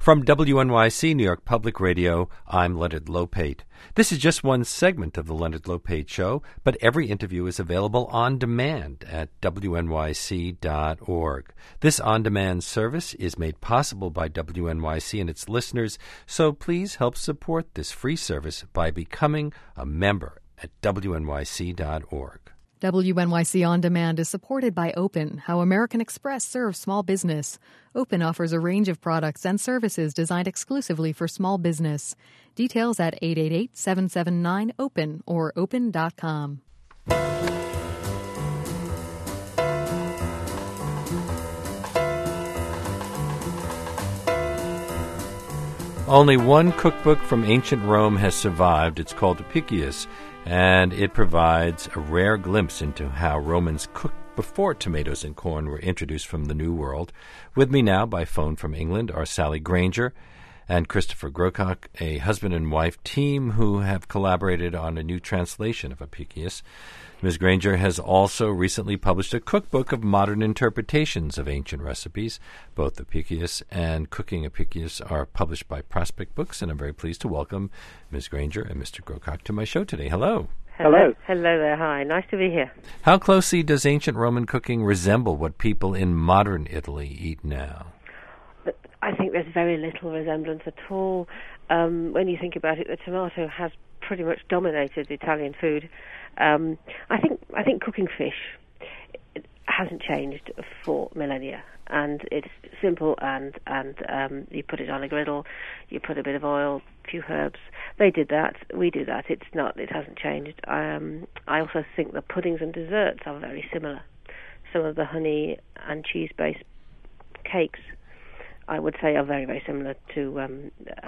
From WNYC, New York Public Radio, I'm Leonard Lopate. This is just one segment of the Leonard Lopate Show, but every interview is available on demand at WNYC.org. This on-demand service is made possible by WNYC and its listeners, so please help support this free service by becoming a member at WNYC.org. WNYC On Demand is supported by Open, how American Express serves small business. Open offers a range of products and services designed exclusively for small business. Details at 888-779-OPEN or open.com. Only one cookbook from ancient Rome has survived. It's called Apicius, and it provides a rare glimpse into how Romans cooked before tomatoes and corn were introduced from the New World. With me now by phone from England are Sally Granger and Christopher Grocock, a husband and wife team who have collaborated on a new translation of Apicius. Ms. Granger has also recently published a cookbook of modern interpretations of ancient recipes. Both Apicius and Cooking Apicius are published by Prospect Books, and I'm very pleased to welcome Ms. Granger and Mr. Grocock to my show today. Hello. Hello. Hello there. Hi. Nice to be here. How closely does ancient Roman cooking resemble what people in modern Italy eat now? I think there's very little resemblance at all. When you think about it, the tomato has pretty much dominated Italian food. I think cooking fish hasn't changed for millennia, and it's simple. And you put it on a griddle, you put a bit of oil, a few herbs. They did that. We do that. It hasn't changed. I also think the puddings and desserts are very similar. Some of the honey and cheese-based cakes, I would say, are very, very similar to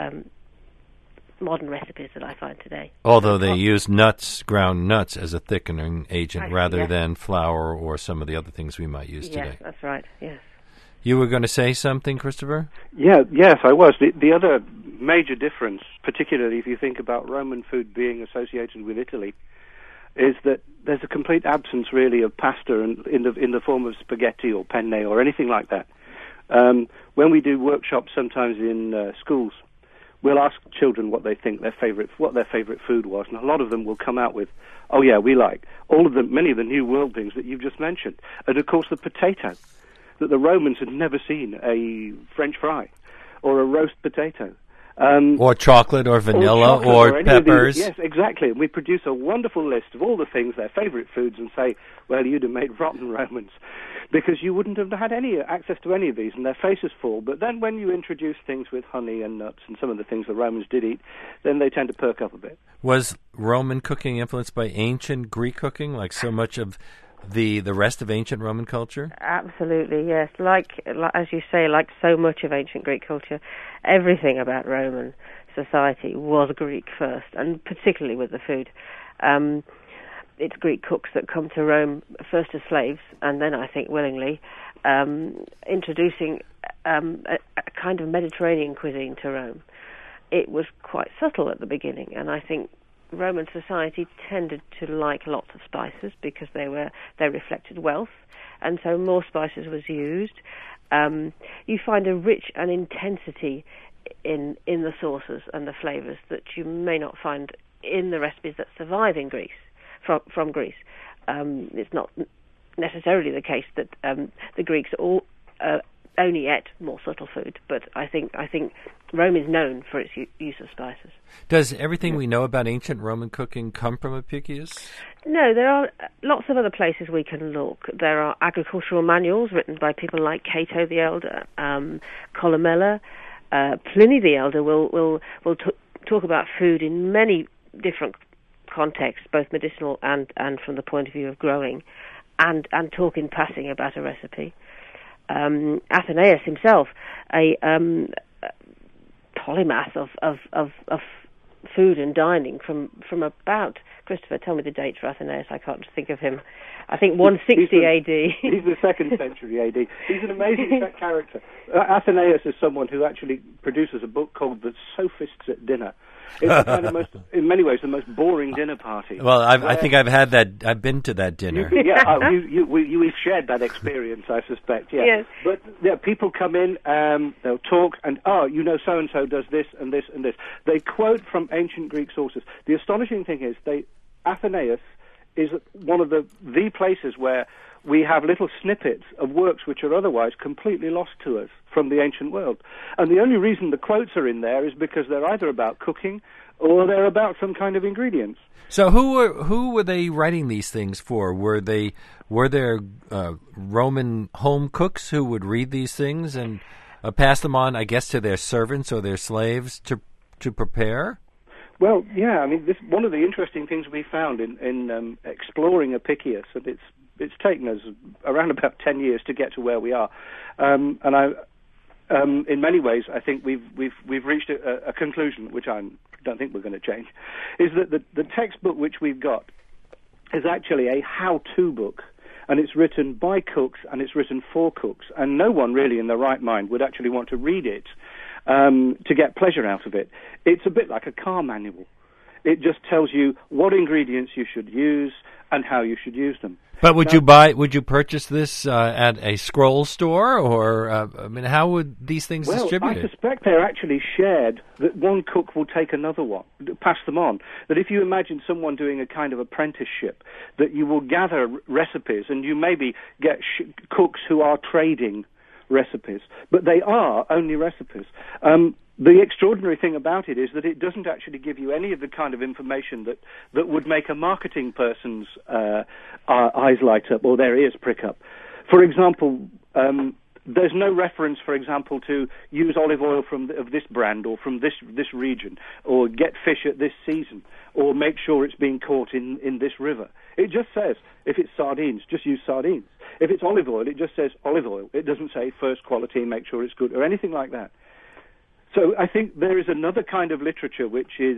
modern recipes that I find today. Although they use ground nuts, as a thickening agent rather than flour or some of the other things we might use today. Yes, that's right, yes. You were going to say something, Christopher? Yes, I was. The other major difference, particularly if you think about Roman food being associated with Italy, is that there's a complete absence, really, of pasta in the form of spaghetti or penne or anything like that. When we do workshops sometimes in schools, we'll ask children what they think their favorite food was, and a lot of them will come out with, "Oh yeah, we like many of the New World things that you've just mentioned," and of course the potato, that the Romans had never seen a French fry or a roast potato. Or chocolate or vanilla or peppers. Yes, exactly. And we produce a wonderful list of all the things, their favorite foods, and say, well, you'd have made rotten Romans, because you wouldn't have had any access to any of these, and their faces fall. But then when you introduce things with honey and nuts and some of the things the Romans did eat, then they tend to perk up a bit. Was Roman cooking influenced by ancient Greek cooking, like so much of the rest of ancient Roman culture? Absolutely, yes. Like as you say, like so much of ancient Greek culture, everything about Roman society was Greek first, and particularly with the food. It's Greek cooks that come to Rome first as slaves, and then, I think, willingly, introducing a kind of Mediterranean cuisine to Rome. It was quite subtle at the beginning, and I think Roman society tended to like lots of spices because they reflected wealth, and so more spices was used. You find a rich and intensity in the sauces and the flavors that you may not find in the recipes that survive in Greece from Greece. It's not necessarily the case that the Greeks only ate more subtle food, but I think Rome is known for its use of spices. Does everything we know about ancient Roman cooking come from Apicius? No, there are lots of other places we can look. There are agricultural manuals written by people like Cato the Elder, Columella. Pliny the Elder will talk about food in many different contexts, both medicinal and from the point of view of growing, and talk in passing about a recipe. Athenaeus himself, a polymath of food and dining from about, Christopher, tell me the date for Athenaeus, I can't think of him. I think 160 AD. He's the 2nd century AD. He's an amazing character. Athenaeus is someone who actually produces a book called The Sophists at Dinner, It's the kind of in many ways, the most boring dinner party. Well, I think I've had that. I've been to that dinner. We've shared that experience, I suspect. Yeah. Yes. But people come in, they'll talk, and so and so does this and this and this. They quote from ancient Greek sources. The astonishing thing is, Athenaeus is one of the places where we have little snippets of works which are otherwise completely lost to us from the ancient world. And the only reason the quotes are in there is because they're either about cooking or they're about some kind of ingredients. So who were they writing these things for? Were there Roman home cooks who would read these things and pass them on, I guess, to their servants or their slaves to prepare? Well, yeah. I mean, one of the interesting things we found in exploring Apicius, and it's taken us around about 10 years to get to where we are, and in many ways, I think we've reached a conclusion, which I don't think we're going to change, is that the textbook which we've got is actually a how-to book, and it's written by cooks and it's written for cooks, and no one really in their right mind would actually want to read it to get pleasure out of it. It's a bit like a car manual. It just tells you what ingredients you should use and how you should use them. But would you purchase this at a scroll store, or how would these things distributed? I suspect they're actually shared, that one cook will take another one, pass them on. That if you imagine someone doing a kind of apprenticeship, that you will gather recipes, and you maybe get cooks who are trading recipes, but they are only recipes. The extraordinary thing about it is that it doesn't actually give you any of the kind of information that would make a marketing person's eyes light up or their ears prick up. For example, there's no reference, for example, to use olive oil of this brand or from this region, or get fish at this season, or make sure it's being caught in this river. It just says, if it's sardines, just use sardines. If it's olive oil, it just says olive oil. It doesn't say first quality, make sure it's good, or anything like that. So I think there is another kind of literature which is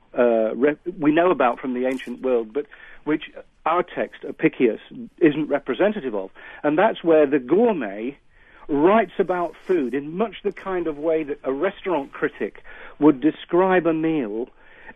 we know about from the ancient world, but which our text, Apicius, isn't representative of. And that's where the gourmet writes about food in much the kind of way that a restaurant critic would describe a meal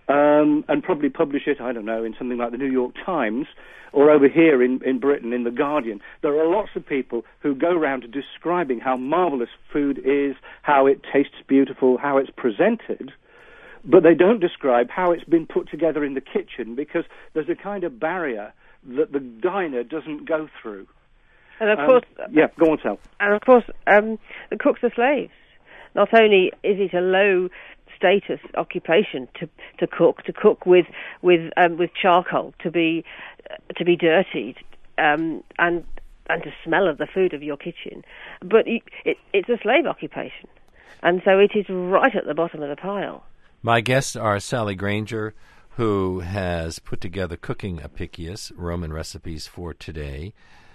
and probably publish it, I don't know, in something like the New York Times, or over here in Britain, in The Guardian. There are lots of people who go around describing how marvelous food is, how it tastes beautiful, how it's presented, but they don't describe how it's been put together in the kitchen, because there's a kind of barrier that the diner doesn't go through. And of course... go on, Sal. And of course, the cooks are slaves. Not only is it a low status occupation to cook with charcoal, to be dirtied, and to smell of the food of your kitchen, but it's a slave occupation, and so it is right at the bottom of the pile. My guests are Sally Granger, who has put together Cooking Apicius, Roman Recipes for Today,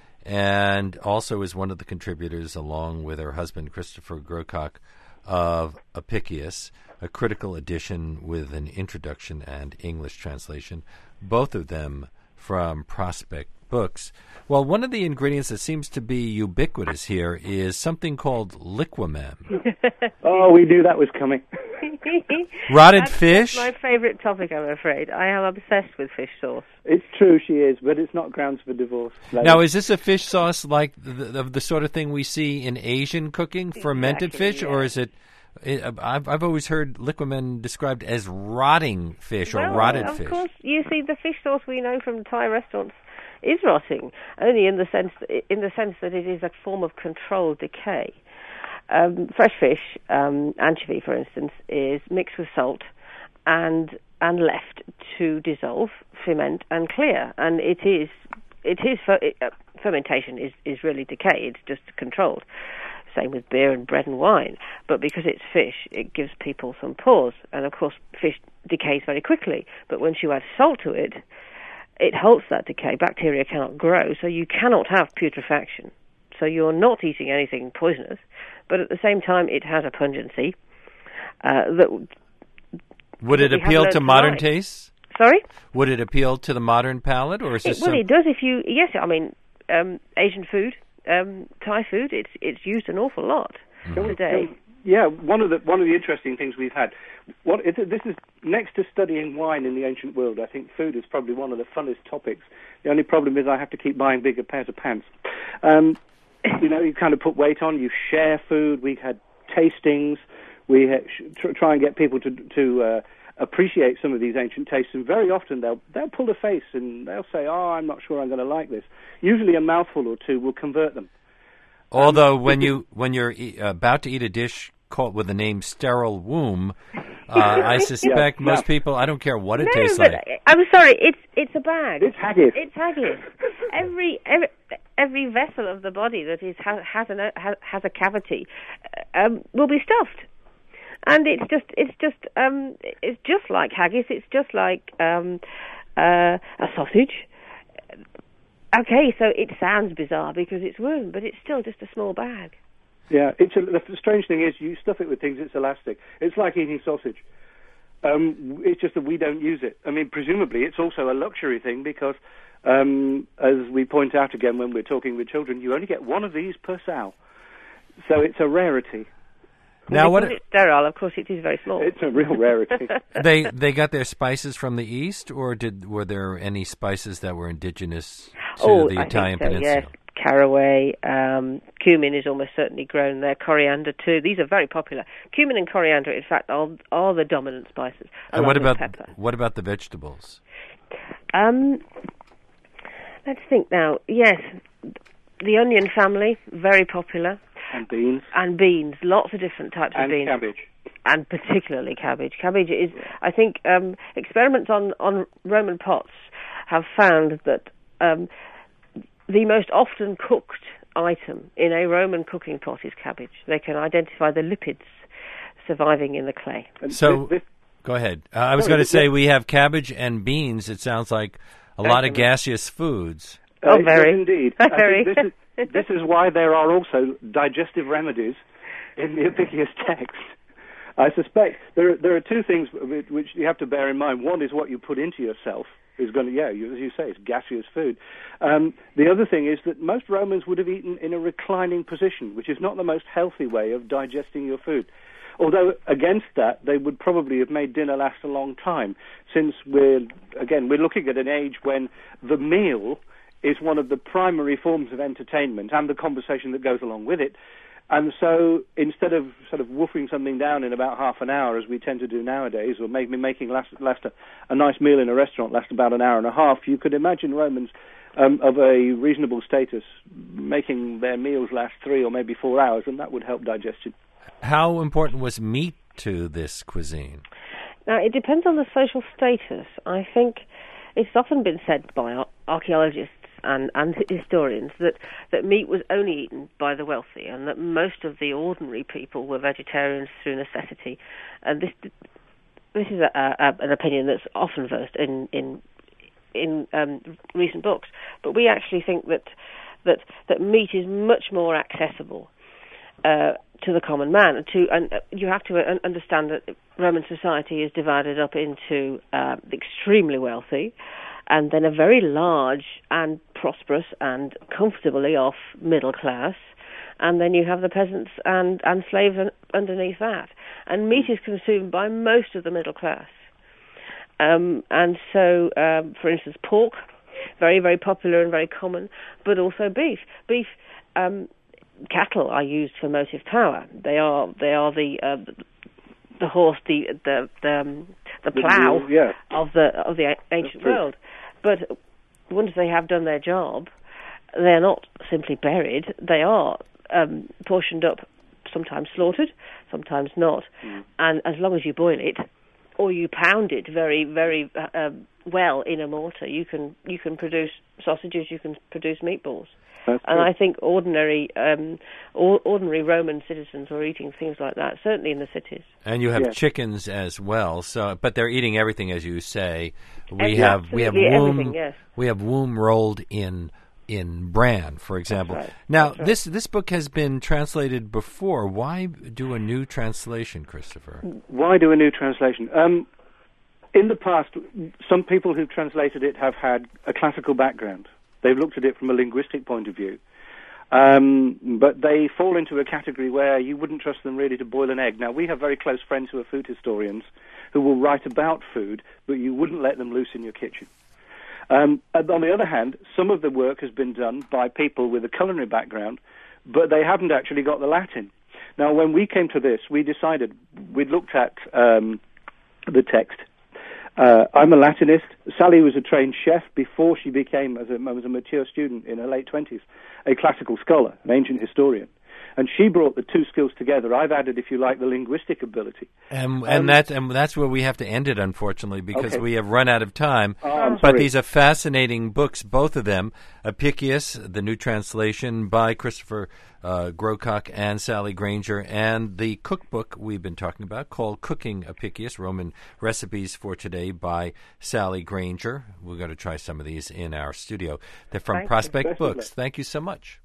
and also is one of the contributors, along with her husband Christopher Grocock, of Apicius, a critical edition with an introduction and English translation, both of them from Prospect Books. Well, one of the ingredients that seems to be ubiquitous here is something called liquamem. Oh, we knew that was coming. Rotted fish? That's my favorite topic, I'm afraid. I am obsessed with fish sauce. It's true, she is, but it's not grounds for divorce. Now, is this a fish sauce like the sort of thing we see in Asian cooking, fermented fish, or is it... I've always heard liquamen described as rotting fish or rotted fish. Of course, you see, the fish sauce we know from Thai restaurants is rotting, only in the sense that it is a form of controlled decay. Fresh fish, anchovy, for instance, is mixed with salt and left to dissolve, ferment, and clear. And fermentation is really decay. It's just controlled. Same with beer and bread and wine. But because it's fish, it gives people some pause. And of course, fish decays very quickly. But once you add salt to it, it halts that decay. Bacteria cannot grow, so you cannot have putrefaction. So you're not eating anything poisonous, but at the same time, it has a pungency Would it appeal to modern tastes? Sorry? Would it appeal to the modern palate, or is this? It does. Asian food, Thai food, it's used an awful lot today. one of the interesting things we've had. This is next to studying wine in the ancient world. I think food is probably one of the funnest topics. The only problem is I have to keep buying bigger pairs of pants. You kind of put weight on. You share food. We've had tastings. We try and get people to appreciate some of these ancient tastes, and very often they'll pull a face and they'll say, "Oh, I'm not sure I'm going to like this." Usually, a mouthful or two will convert them. Although when you're about to eat a dish called with the name sterile womb, I suspect most people, I don't care what it tastes like. I'm sorry, it's a bag. It's haggis. It's haggis. Every vessel of the body that has a cavity will be stuffed, and it's just like haggis. It's just like a sausage. Okay, so it sounds bizarre because it's womb, but it's still just a small bag. Yeah, the strange thing is you stuff it with things, it's elastic. It's like eating sausage. It's just that we don't use it. I mean, presumably it's also a luxury thing because, as we point out again when we're talking with children, you only get one of these per sow. So it's a rarity. Now, what? It's sterile. Of course, it is very small. It's a real rarity. They got their spices from the East, or were there any spices that were indigenous to the Italian Peninsula? Yes, caraway, cumin is almost certainly grown there. Coriander too. These are very popular. Cumin and coriander, in fact, are the dominant spices. And what about pepper? What about the vegetables? Let's think now. Yes, the onion family, very popular. And beans. And beans, lots of different types of beans. And cabbage. And particularly cabbage. Cabbage is, I think, experiments on Roman pots have found that the most often cooked item in a Roman cooking pot is cabbage. They can identify the lipids surviving in the clay. So, go ahead. I was going to say we have cabbage and beans. It sounds like a lot of gaseous foods. Oh, very. Yes, indeed. Very. This is why there are also digestive remedies in the Apicius text. I suspect there are two things which you have to bear in mind. One is what you put into yourself is going to, as you say, it's gaseous food. The other thing is that most Romans would have eaten in a reclining position, which is not the most healthy way of digesting your food. Although, against that, they would probably have made dinner last a long time, since we're looking at an age when the meal is one of the primary forms of entertainment and the conversation that goes along with it. And so instead of sort of woofing something down in about half an hour, as we tend to do nowadays, or maybe making a nice meal in a restaurant last about an hour and a half, you could imagine Romans of a reasonable status making their meals last 3 or maybe 4 hours, and that would help digestion. How important was meat to this cuisine? Now, it depends on the social status. I think it's often been said by archaeologists and historians that meat was only eaten by the wealthy, and that most of the ordinary people were vegetarians through necessity. And this is an opinion that's often versed in recent books. But we actually think that meat is much more accessible to the common man. And you have to understand that Roman society is divided up into extremely wealthy, and then a very large and prosperous and comfortably off middle class, and then you have the peasants and slaves underneath that. And meat is consumed by most of the middle class. And so, for instance, pork, very, very popular and very common, but also beef. Cattle are used for motive power. They are the horse, the plough of the ancient world. But once they have done their job, they're not simply buried. They are portioned up, sometimes slaughtered, sometimes not. And as long as you boil it, or you pound it very, very well in a mortar, you can produce sausages, you can produce meatballs. And I think ordinary Roman citizens are eating things like that, certainly in the cities. And you have chickens as well. So, but they're eating everything, as you say. We have womb. Yes. We have womb rolled in bran, for example. That's right. Now, That's right. this book has been translated before. Why do a new translation, Christopher? Why do a new translation? In the past, some people who've translated it have had a classical background. They've looked at it from a linguistic point of view. But they fall into a category where you wouldn't trust them really to boil an egg. Now, we have very close friends who are food historians who will write about food, but you wouldn't let them loose in your kitchen. On the other hand, some of the work has been done by people with a culinary background, but they haven't actually got the Latin. Now, when we came to this, we decided, we looked at the text. I'm a Latinist. Sally was a trained chef before she became, as a mature student in her late 20s, a classical scholar, an ancient historian. And she brought the two skills together. I've added, if you like, the linguistic ability. And that's where we have to end it, unfortunately, because we have run out of time. But these are fascinating books, both of them. Apicius, the new translation by Christopher Grocock and Sally Granger, and the cookbook we've been talking about called Cooking Apicius, Roman Recipes for Today by Sally Granger. We're going to try some of these in our studio. They're from Prospect Books. Thank you so much.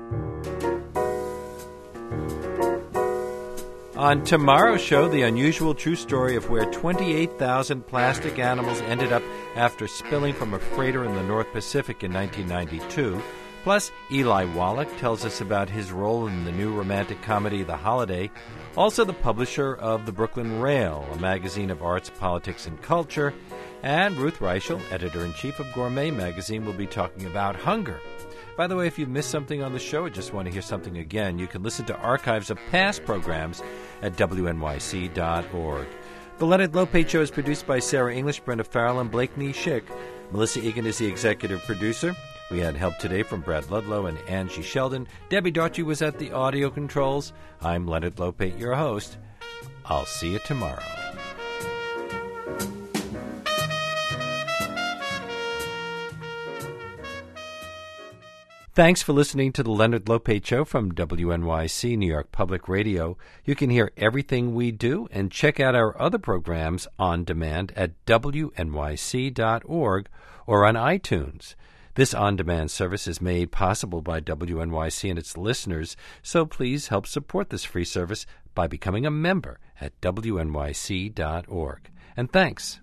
On tomorrow's show, the unusual true story of where 28,000 plastic animals ended up after spilling from a freighter in the North Pacific in 1992. Plus, Eli Wallach tells us about his role in the new romantic comedy The Holiday. Also, the publisher of the Brooklyn Rail, a magazine of arts, politics, and culture. And Ruth Reichel, editor-in-chief of Gourmet magazine, will be talking about hunger. By the way, if you missed something on the show or just want to hear something again, you can listen to archives of past programs at wnyc.org. The Leonard Lopate Show is produced by Sarah English, Brenda Farrell, and Blakeney Schick. Melissa Egan is the executive producer. We had help today from Brad Ludlow and Angie Sheldon. Debbie Daughtry was at the audio controls. I'm Leonard Lopate, your host. I'll see you tomorrow. Thanks for listening to the Leonard Lopate Show from WNYC, New York Public Radio. You can hear everything we do and check out our other programs on demand at wnyc.org or on iTunes. This on-demand service is made possible by WNYC and its listeners, so please help support this free service by becoming a member at wnyc.org. And thanks.